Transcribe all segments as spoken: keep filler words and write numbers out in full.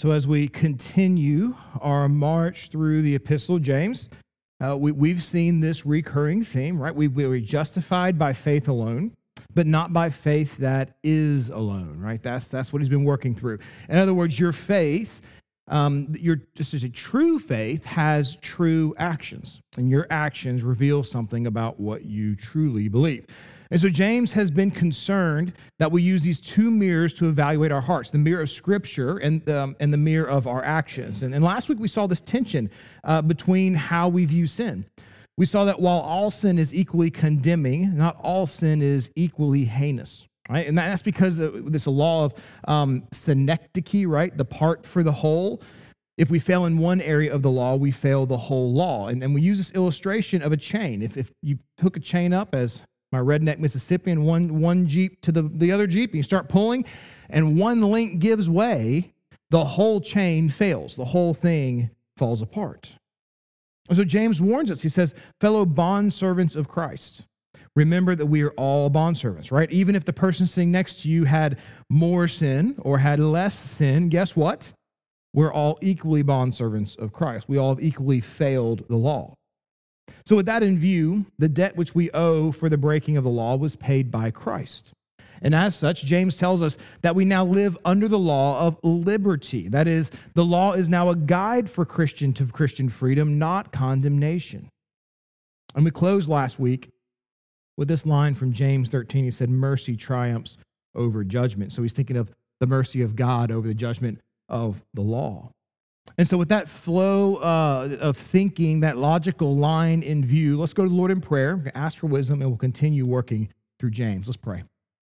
So as we continue our march through the Epistle of James, uh, we, we've seen this recurring theme, right? We, we were justified by faith alone, but not by faith that is alone, right? That's that's what he's been working through. In other words, your faith, um, your just as a true faith, has true actions, and your actions reveal something about what you truly believe. And so James has been concerned that we use these two mirrors to evaluate our hearts, the mirror of Scripture and, um, and the mirror of our actions. And, and last week we saw this tension uh, between how we view sin. We saw that while all sin is equally condemning, not all sin is equally heinous, right? And that's because there's a law of um, synecdoche, right? The part for the whole. If we fail in one area of the law, we fail the whole law. And, and we use this illustration of a chain. If, if you hook a chain up as my redneck Mississippian, one, one Jeep to the, the other Jeep, and you start pulling, and one link gives way, the whole chain fails. The whole thing falls apart. And so James warns us. He says, fellow bondservants of Christ, remember that we are all bondservants, right? Even if the person sitting next to you had more sin or had less sin, guess what? We're all equally bondservants of Christ. We all have equally failed the law. So with that in view, the debt which we owe for the breaking of the law was paid by Christ. And as such, James tells us that we now live under the law of liberty. That is, the law is now a guide for Christian to Christian freedom, not condemnation. And we closed last week with this line from James thirteen. He said, mercy triumphs over judgment. So he's thinking of the mercy of God over the judgment of the law. And so with that flow uh, of thinking, that logical line in view, let's go to the Lord in prayer, ask for wisdom, and we'll continue working through James. Let's pray.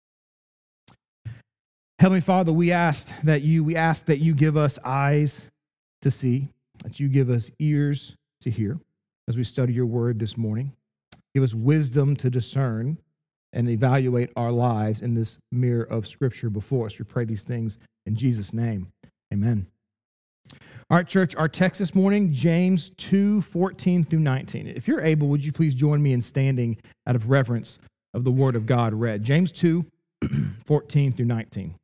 Heavenly Father, we ask that you, we ask that you give us eyes to see, that you give us ears to hear as we study your word this morning. Give us wisdom to discern and evaluate our lives in this mirror of Scripture before us. We pray these things in Jesus' name. Amen. All right, church, our text this morning, James two, fourteen through nineteen. If you're able, would you please join me in standing out of reverence of the word of God read? James two, fourteen through nineteen.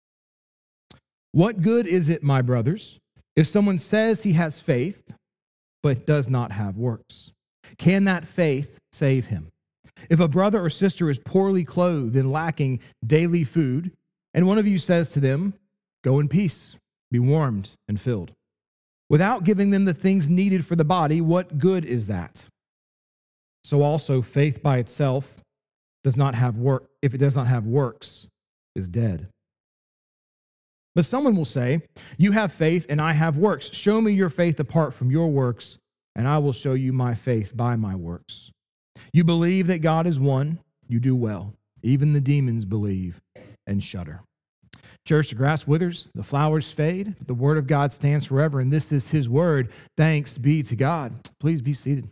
What good is it, my brothers, if someone says he has faith, but does not have works? Can that faith save him? If a brother or sister is poorly clothed and lacking daily food, and one of you says to them, go in peace, be warmed and filled, without giving them the things needed for the body, what good is that? So also faith by itself does not have work. If it does not have works, is dead. But someone will say, you have faith and I have works. Show me your faith apart from your works, and I will show you my faith by my works. You believe that God is one, you do well. Even the demons believe and shudder. Church, the grass withers, the flowers fade, but the word of God stands forever, and this is his word. Thanks be to God. Please be seated.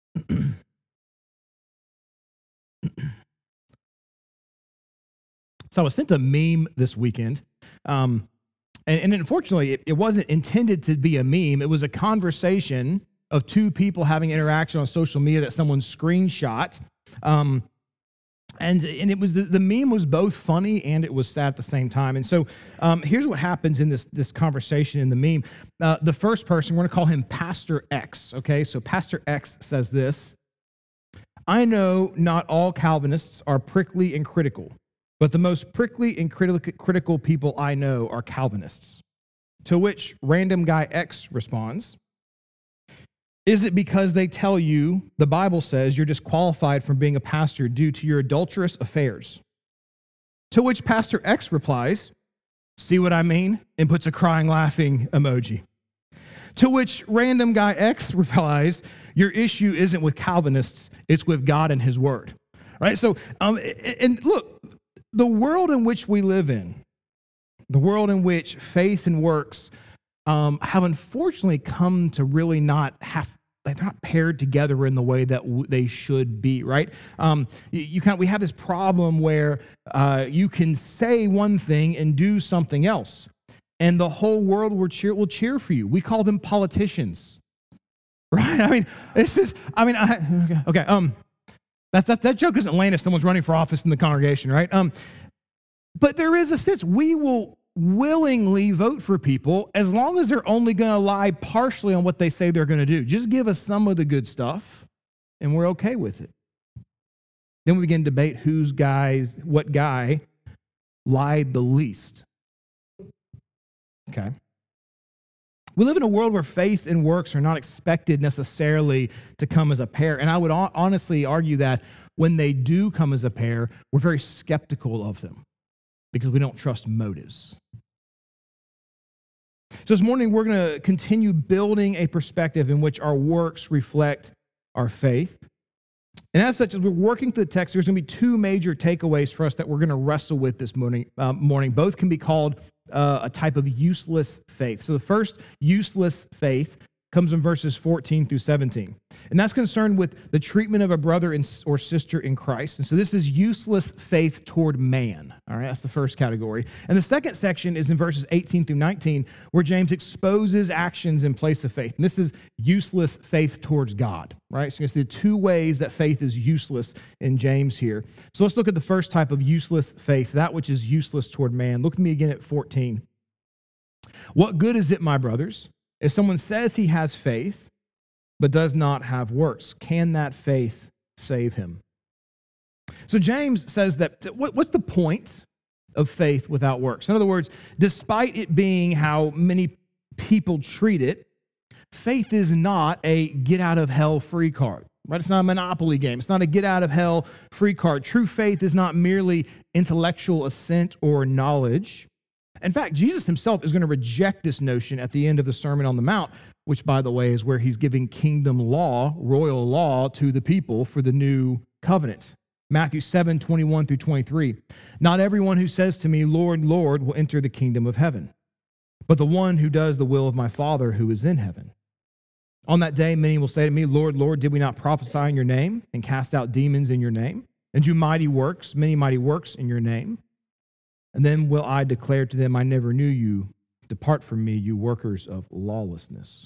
So I was sent a meme this weekend, um, and, and unfortunately, it, it wasn't intended to be a meme. It was a conversation of two people having interaction on social media that someone screenshot. Um, And and it was the, the meme was both funny and it was sad at the same time. And so um, here's what happens in this, this conversation in the meme. Uh, the first person, we're going to call him Pastor X, okay? So Pastor X says this, I know not all Calvinists are prickly and critical, but the most prickly and criti- critical people I know are Calvinists. To which random guy X responds, is it because they tell you the Bible says you're disqualified from being a pastor due to your adulterous affairs? To which Pastor X replies, see what I mean? And puts a crying, laughing emoji. To which random guy X replies, your issue isn't with Calvinists, it's with God and his word. Right? So, um, and look, the world in which we live in, the world in which faith and works Um, have unfortunately come to really not have, they're not paired together in the way that w- they should be, right? Um, you, you kind of, we have this problem where uh, you can say one thing and do something else, and the whole world will cheer, will cheer for you. We call them politicians, right? I mean, it's just, I mean, I, okay, okay um, that's, that, that joke doesn't land if someone's running for office in the congregation, right? Um, but there is a sense we will willingly vote for people as long as they're only going to lie partially on what they say they're going to do. Just give us some of the good stuff, and we're okay with it. Then we begin to debate whose guys, what guy lied the least. Okay. We live in a world where faith and works are not expected necessarily to come as a pair. And I would honestly argue that when they do come as a pair, we're very skeptical of them because we don't trust motives. So this morning, we're going to continue building a perspective in which our works reflect our faith. And as such, as we're working through the text, there's going to be two major takeaways for us that we're going to wrestle with this morning. Uh, morning. Both can be called uh, a type of useless faith. So the first useless faith comes in verses fourteen through seventeen. And that's concerned with the treatment of a brother or sister in Christ. And so this is useless faith toward man. All right, that's the first category. And the second section is in verses eighteen through nineteen, where James exposes actions in place of faith. And this is useless faith towards God. Right? So you can see the two ways that faith is useless in James here. So let's look at the first type of useless faith, that which is useless toward man. Look at me again at fourteen. What good is it, my brothers, if someone says he has faith, but does not have works? Can that faith save him? So James says that what's the point of faith without works? In other words, despite it being how many people treat it, faith is not a get-out-of-hell free card. Right? It's not a Monopoly game. It's not a get-out-of-hell free card. True faith is not merely intellectual assent or knowledge. In fact, Jesus himself is going to reject this notion at the end of the Sermon on the Mount, which, by the way, is where he's giving kingdom law, royal law, to the people for the new covenant. Matthew seven, twenty-one through twenty-three. Not everyone who says to me, Lord, Lord, will enter the kingdom of heaven, but the one who does the will of my Father who is in heaven. On that day, many will say to me, Lord, Lord, did we not prophesy in your name and cast out demons in your name and do mighty works, many mighty works in your name? And then will I declare to them, I never knew you. Depart from me, you workers of lawlessness.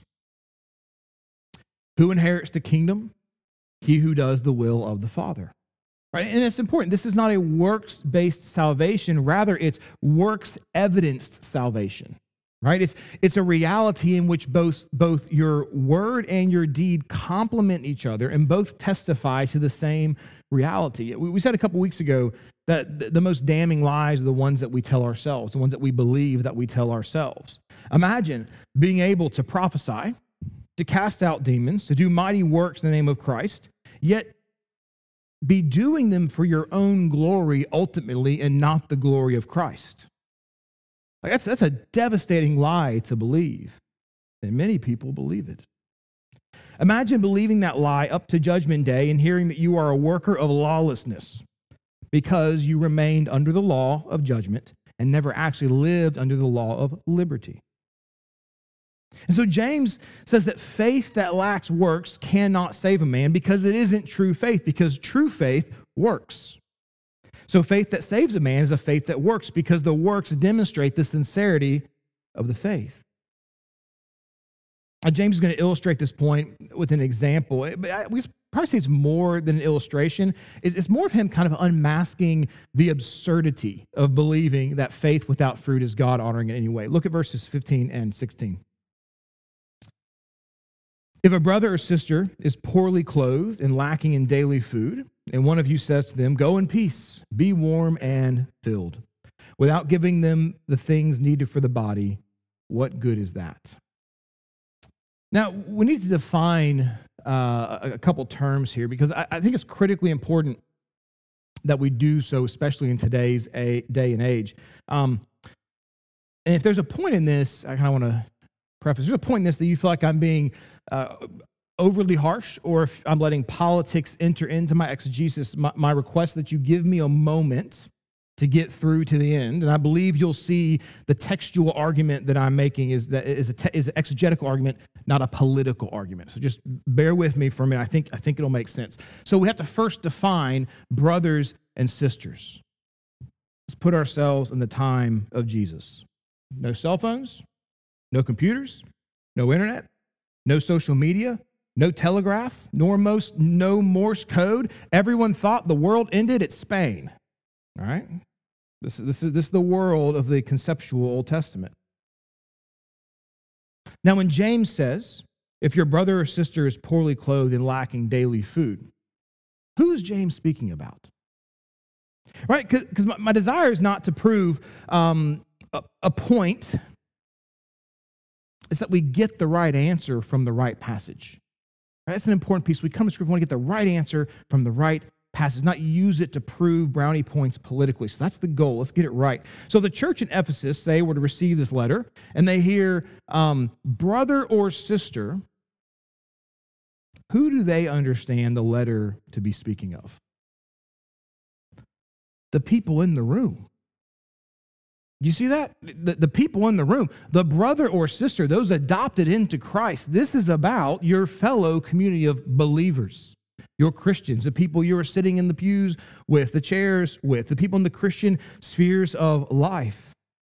Who inherits the kingdom? He who does the will of the Father. Right? And it's important. This is not a works-based salvation. Rather, it's works-evidenced salvation. Right? It's, it's a reality in which both, both your word and your deed complement each other and both testify to the same reality. We, we said a couple weeks ago that the most damning lies are the ones that we tell ourselves, the ones that we believe that we tell ourselves. Imagine being able to prophesy, to cast out demons, to do mighty works in the name of Christ, yet be doing them for your own glory ultimately and not the glory of Christ. Like that's, that's a devastating lie to believe, and many people believe it. Imagine believing that lie up to Judgment Day and hearing that you are a worker of lawlessness because you remained under the law of judgment and never actually lived under the law of liberty. And so James says that faith that lacks works cannot save a man because it isn't true faith, because true faith works. So faith that saves a man is a faith that works because the works demonstrate the sincerity of the faith. Now, James is going to illustrate this point with an example. We probably say it's more than an illustration. It's more of him kind of unmasking the absurdity of believing that faith without fruit is God-honoring in any way. Look at verses fifteen and sixteen. If a brother or sister is poorly clothed and lacking in daily food, and one of you says to them, go in peace, be warm and filled, without giving them the things needed for the body, what good is that? Now, we need to define uh, a couple terms here because I, I think it's critically important that we do so, especially in today's a, day and age. Um, and if there's a point in this, I kind of want to preface, there's a point in this that you feel like I'm being uh, overly harsh, or if I'm letting politics enter into my exegesis, my, my request that you give me a moment to get through to the end. And I believe you'll see the textual argument that I'm making is that is a te- is an exegetical argument, not a political argument. So just bear with me for a minute. I think I think it'll make sense. So we have to first define brothers and sisters. Let's put ourselves in the time of Jesus. No cell phones, no computers, no internet, no social media, no telegraph, nor most no Morse code. Everyone thought the world ended at Spain. All right? This, this, is, this is the world of the conceptual Old Testament. Now, when James says, if your brother or sister is poorly clothed and lacking daily food, who is James speaking about? Right? Because my, my desire is not to prove um, a, a point. It's that we get the right answer from the right passage. Right? That's an important piece. We come to Scripture, we want to get the right answer from the right passage, not use it to prove brownie points politically. So that's the goal. Let's get it right. So the church in Ephesus, say, were to receive this letter, and they hear um, brother or sister. Who do they understand the letter to be speaking of? The people in the room. You see that? The, the people in the room, the brother or sister, those adopted into Christ. This is about your fellow community of believers, your Christians, the people you are sitting in the pews with, the chairs with, the people in the Christian spheres of life.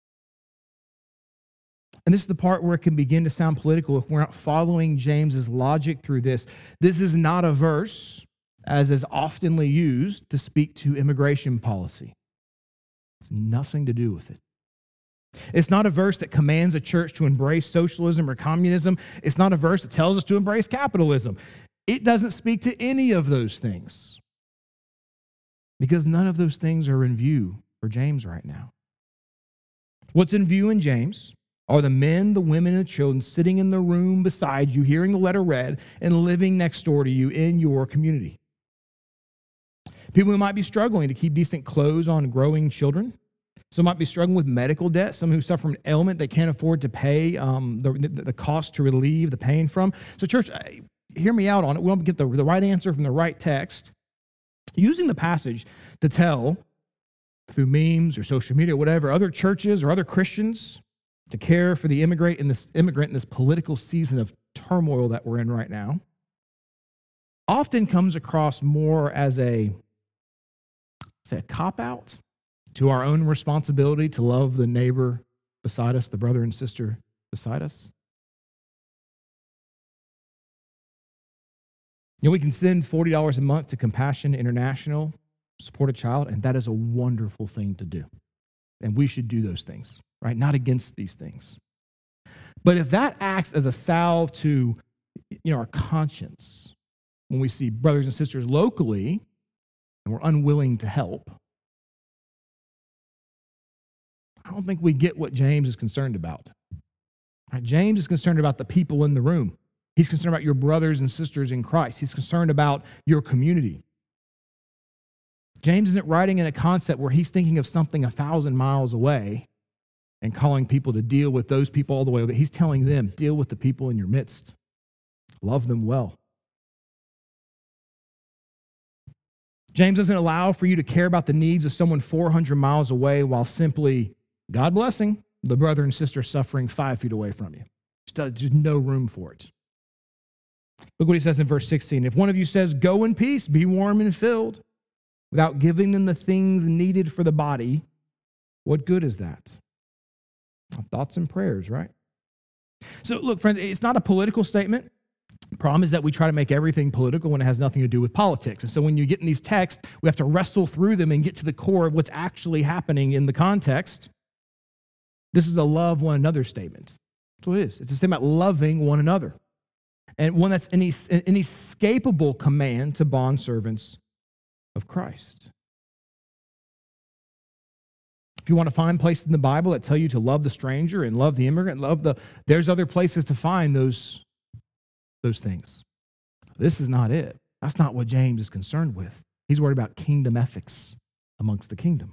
And this is the part where it can begin to sound political if we're not following James's logic through this. This is not a verse, as is oftenly used, to speak to immigration policy. It's nothing to do with it. It's not a verse that commands a church to embrace socialism or communism. It's not a verse that tells us to embrace capitalism. It doesn't speak to any of those things, because none of those things are in view for James right now. What's in view in James are the men, the women, and the children sitting in the room beside you, hearing the letter read, and living next door to you in your community. People who might be struggling to keep decent clothes on growing children. Some might be struggling with medical debt. Some who suffer from an ailment they can't afford to pay um, the, the, the cost to relieve the pain from. So church, hear me out on it. We want to get the, the right answer from the right text. Using the passage to tell, through memes or social media or whatever, other churches or other Christians to care for the immigrant in this immigrant in this political season of turmoil that we're in right now, often comes across more as a, say, a cop-out to our own responsibility to love the neighbor beside us, the brother and sister beside us. You know, we can send forty dollars a month to Compassion International, support a child, and that is a wonderful thing to do. And we should do those things, right? Not against these things. But if that acts as a salve to, you know, our conscience, when we see brothers and sisters locally and we're unwilling to help, I don't think we get what James is concerned about. Right? James is concerned about the people in the room. He's concerned about your brothers and sisters in Christ. He's concerned about your community. James isn't writing in a concept where he's thinking of something a thousand miles away and calling people to deal with those people all the way over. He's telling them, deal with the people in your midst. Love them well. James doesn't allow for you to care about the needs of someone four hundred miles away while simply, God blessing, the brother and sister suffering five feet away from you. There's no room for it. Look what he says in verse sixteen. If one of you says, go in peace, be warm and filled, without giving them the things needed for the body, what good is that? Thoughts and prayers, right? So look, friends, it's not a political statement. The problem is that we try to make everything political when it has nothing to do with politics. And so when you get in these texts, we have to wrestle through them and get to the core of what's actually happening in the context. This is a love one another statement. That's what it is. It's a statement about loving one another. And one that's an, es- an inescapable command to bondservants of Christ. If you want to find places in the Bible that tell you to love the stranger and love the immigrant, love the, there's other places to find those, those things. This is not it. That's not what James is concerned with. He's worried about kingdom ethics amongst the kingdom.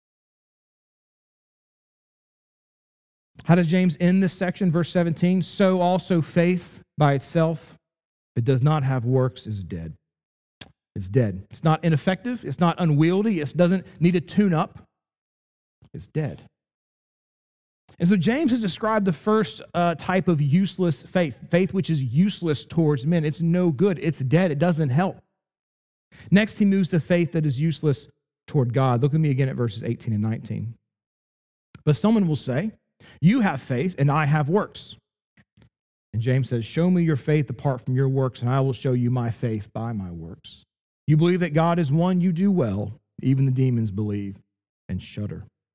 How does James end this section? Verse seventeen, so also faith by itself, if it does not have works, is dead. It's dead. It's not ineffective. It's not unwieldy. It doesn't need a tune-up. It's dead. And so James has described the first uh, type of useless faith, faith which is useless towards men. It's no good. It's dead. It doesn't help. Next, he moves to faith that is useless toward God. Look at me again at verses eighteen and nineteen. But someone will say, you have faith and I have works. And James says, show me your faith apart from your works, and I will show you my faith by my works. You believe that God is one, you do well. Even the demons believe and shudder.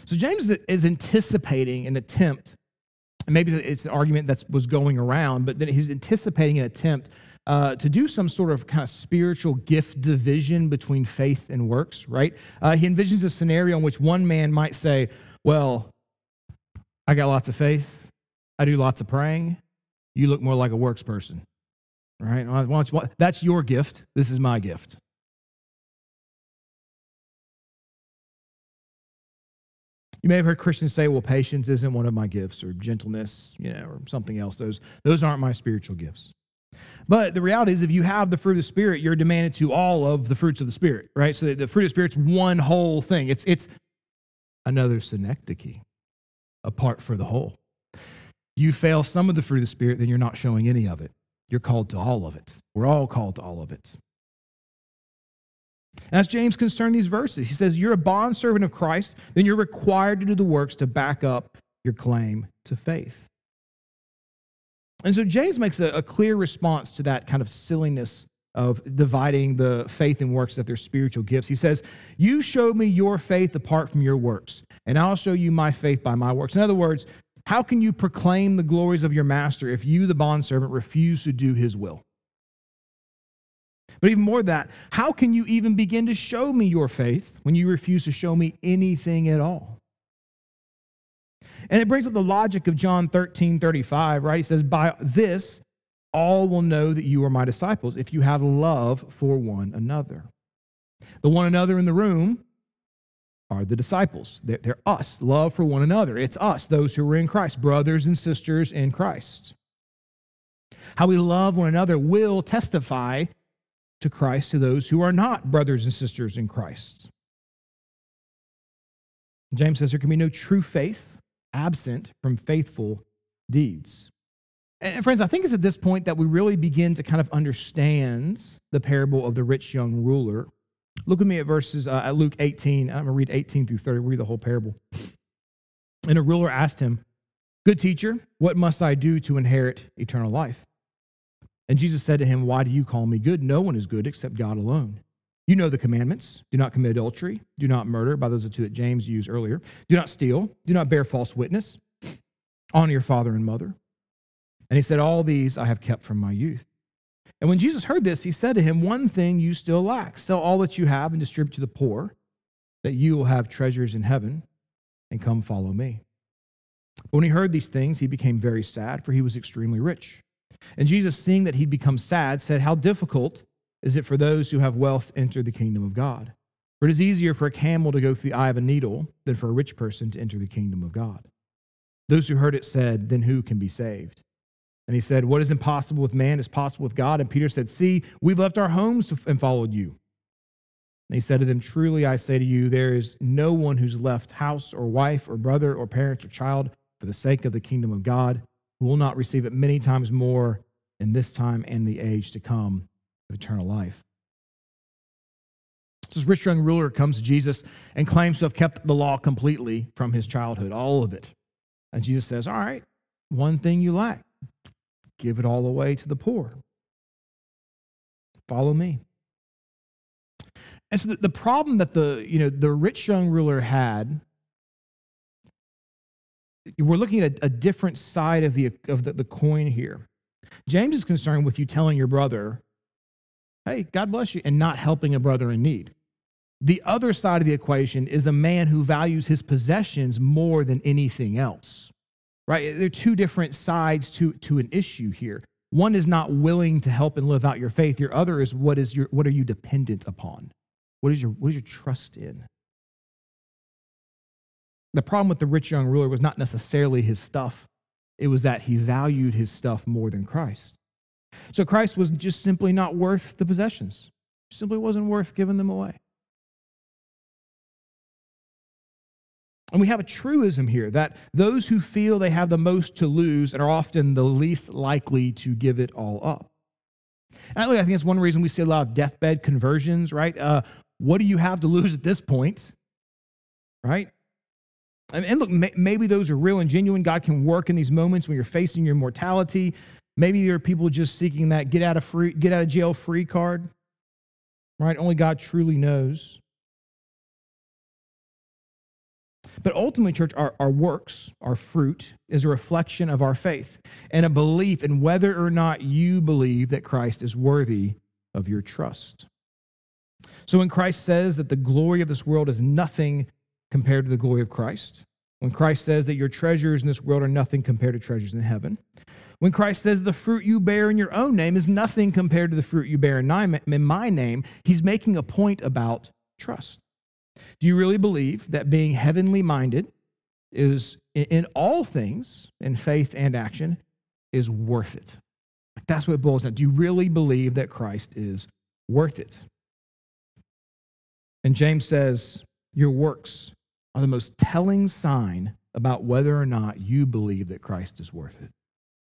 So James is anticipating an attempt, and maybe it's an argument that was going around, but then he's anticipating an attempt uh, to do some sort of kind of spiritual gift division between faith and works, right? Uh, he envisions a scenario in which one man might say, well, I got lots of faith, I do lots of praying, you look more like a works person, right? That's your gift, this is my gift. You may have heard Christians say, well, patience isn't one of my gifts, or gentleness, you know, or something else. Those, those aren't my spiritual gifts. But the reality is, if you have the fruit of the Spirit, you're demanded to all of the fruits of the Spirit, right? So the fruit of the Spirit's one whole thing. It's, it's another synecdoche, a part for the whole. You fail some of the fruit of the Spirit, then you're not showing any of it. You're called to all of it. We're all called to all of it. And that's James' concern in these verses. He says, you're a bondservant of Christ, then you're required to do the works to back up your claim to faith. And so James makes a, a clear response to that kind of silliness of dividing the faith and works that they're spiritual gifts. He says, you show me your faith apart from your works, and I'll show you my faith by my works. In other words, how can you proclaim the glories of your master if you, the bondservant, refuse to do his will? But even more than that, how can you even begin to show me your faith when you refuse to show me anything at all? And it brings up the logic of John thirteen thirty-five, right? He says, by this, all will know that you are my disciples if you have love for one another. The one another in the room are the disciples. They're, they're us, love for one another. It's us, those who are in Christ, brothers and sisters in Christ. How we love one another will testify to Christ to those who are not brothers and sisters in Christ. James says there can be no true faith absent from faithful deeds. And friends, I think it's at this point that we really begin to kind of understand the parable of the rich young ruler. Look with me at verses, uh, at Luke eighteen. I'm going to read eighteen through thirty, read the whole parable. And a ruler asked him, good teacher, what must I do to inherit eternal life? And Jesus said to him, why do you call me good? No one is good except God alone. You know the commandments. Do not commit adultery. Do not murder. By those are two that James used earlier. Do not steal. Do not bear false witness. Honor your father and mother. And he said, all these I have kept from my youth. And when Jesus heard this, he said to him, one thing you still lack. Sell all that you have and distribute to the poor, that you will have treasures in heaven, and come follow me. But when he heard these things, he became very sad, for he was extremely rich. And Jesus, seeing that he'd become sad, said, how difficult is it for those who have wealth to enter the kingdom of God? For it is easier for a camel to go through the eye of a needle than for a rich person to enter the kingdom of God. Those who heard it said, then who can be saved? And he said, what is impossible with man is possible with God. And Peter said, see, we've left our homes and followed you. And he said to them, truly I say to you, there is no one who's left house or wife or brother or parents or child for the sake of the kingdom of God who will not receive it many times more in this time and the age to come of eternal life. So this rich young ruler comes to Jesus and claims to have kept the law completely from his childhood, all of it. And Jesus says, all right, one thing you lack. Give it all away to the poor. Follow me. And so the, the problem that the, you know, the rich young ruler had, we're looking at a, a different side of the of the, the coin here. James is concerned with you telling your brother, hey, God bless you, and not helping a brother in need. The other side of the equation is a man who values his possessions more than anything else. Right? There are two different sides to, to an issue here. One is not willing to help and live out your faith. Your other is what is your what are you dependent upon? What is your what is your trust in? The problem with the rich young ruler was not necessarily his stuff. It was that he valued his stuff more than Christ. So Christ was just simply not worth the possessions. Simply wasn't worth giving them away. And we have a truism here that those who feel they have the most to lose are often the least likely to give it all up. And I think that's one reason we see a lot of deathbed conversions, right? Uh, what do you have to lose at this point, right? And, and look, may, maybe those are real and genuine. God can work in these moments when you're facing your mortality. Maybe there are people just seeking that get out of free, get out of jail free card, right? Only God truly knows. But ultimately, church, our, our works, our fruit, is a reflection of our faith and a belief in whether or not you believe that Christ is worthy of your trust. So when Christ says that the glory of this world is nothing compared to the glory of Christ, when Christ says that your treasures in this world are nothing compared to treasures in heaven, when Christ says the fruit you bear in your own name is nothing compared to the fruit you bear in my name, he's making a point about trust. Do you really believe that being heavenly minded is, in all things, in faith and action, is worth it? That's what it boils down. Do you really believe that Christ is worth it? And James says, your works are the most telling sign about whether or not you believe that Christ is worth it.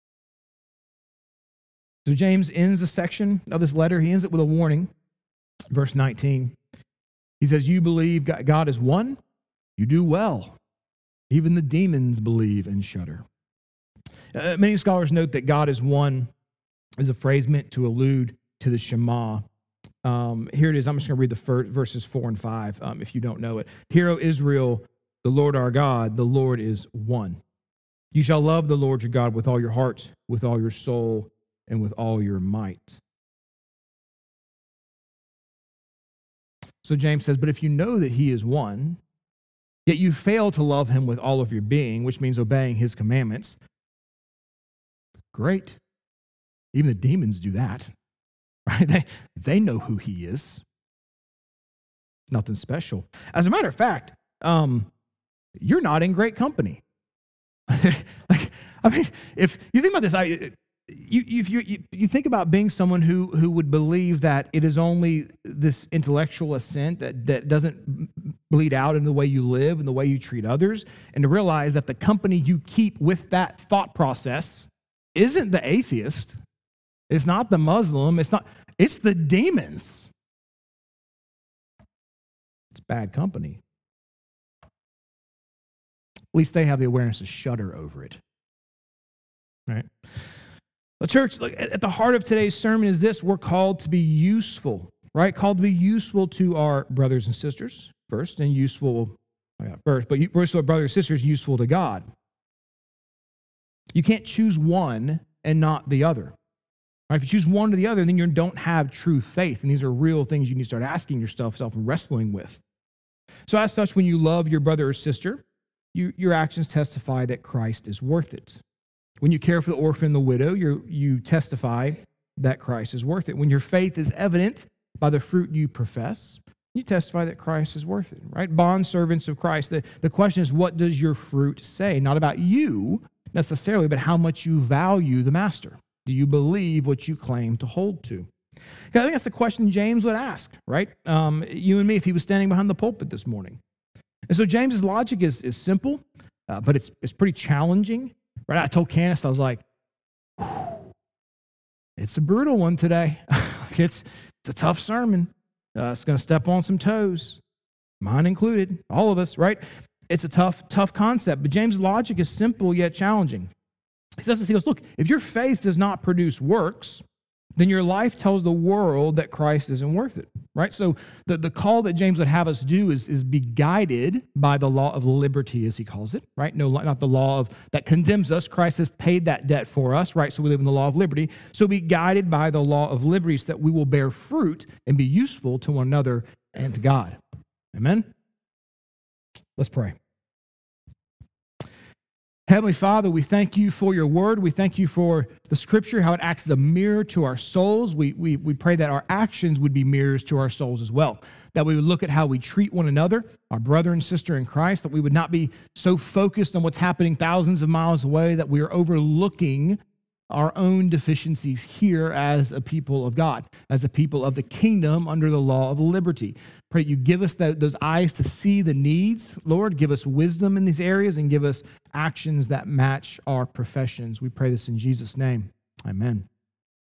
So James ends the section of this letter. He ends it with a warning. Verse nineteen. He says, you believe God is one, you do well. Even the demons believe and shudder. Uh, many scholars note that God is one is a phrase meant to allude to the Shema. Um, here it is. I'm just going to read the first, verses four and five um, if you don't know it. Hear, O Israel, the Lord our God, the Lord is one. You shall love the Lord your God with all your heart, with all your soul, and with all your might. So James says, but if you know that he is one, yet you fail to love him with all of your being, which means obeying his commandments, great. Even the demons do that, right? They, they know who he is. Nothing special. As a matter of fact, um, you're not in great company. like, I mean, if you think about this, I, You, if you, you, you think about being someone who, who would believe that it is only this intellectual assent that, that doesn't bleed out in the way you live and the way you treat others, and to realize that the company you keep with that thought process isn't the atheist, it's not the Muslim, it's not, it's the demons. It's bad company. At least they have the awareness to shudder over it, right? Well, church, at the heart of today's sermon is this: we're called to be useful, right? Called to be useful to our brothers and sisters first, and useful, yeah, first, but first to our brothers and sisters, useful to God. You can't choose one and not the other. Right? If you choose one or the other, then you don't have true faith, and these are real things you need to start asking yourself and wrestling with. So as such, when you love your brother or sister, you, your actions testify that Christ is worth it. When you care for the orphan and the widow, you you testify that Christ is worth it. When your faith is evident by the fruit you profess, you testify that Christ is worth it, right? Bond servants of Christ. The, the question is, what does your fruit say? Not about you necessarily, but how much you value the master. Do you believe what you claim to hold to? I think that's the question James would ask, right? Um, you and me, if he was standing behind the pulpit this morning. And so James's logic is, is simple, uh, but it's it's pretty challenging. Right, I told Candace, I was like, it's a brutal one today. it's, it's a tough sermon. Uh, it's going to step on some toes, mine included, all of us, right? It's a tough, tough concept, but James' logic is simple yet challenging. He says, he goes, look, if your faith does not produce works, then your life tells the world that Christ isn't worth it, right? So the, the call that James would have us do is, is be guided by the law of liberty, as he calls it, right? No, not the law of that condemns us. Christ has paid that debt for us, right? So we live in the law of liberty. So be guided by the law of liberty so that we will bear fruit and be useful to one another and to God. Amen? Let's pray. Heavenly Father, we thank you for your word. We thank you for the scripture, how it acts as a mirror to our souls. We, we, we pray that our actions would be mirrors to our souls as well, that we would look at how we treat one another, our brother and sister in Christ, that we would not be so focused on what's happening thousands of miles away that we are overlooking our own deficiencies here as a people of God, as a people of the kingdom under the law of liberty. Pray you give us that, those eyes to see the needs, Lord. Give us wisdom in these areas and give us actions that match our professions. We pray this in Jesus' name. Amen.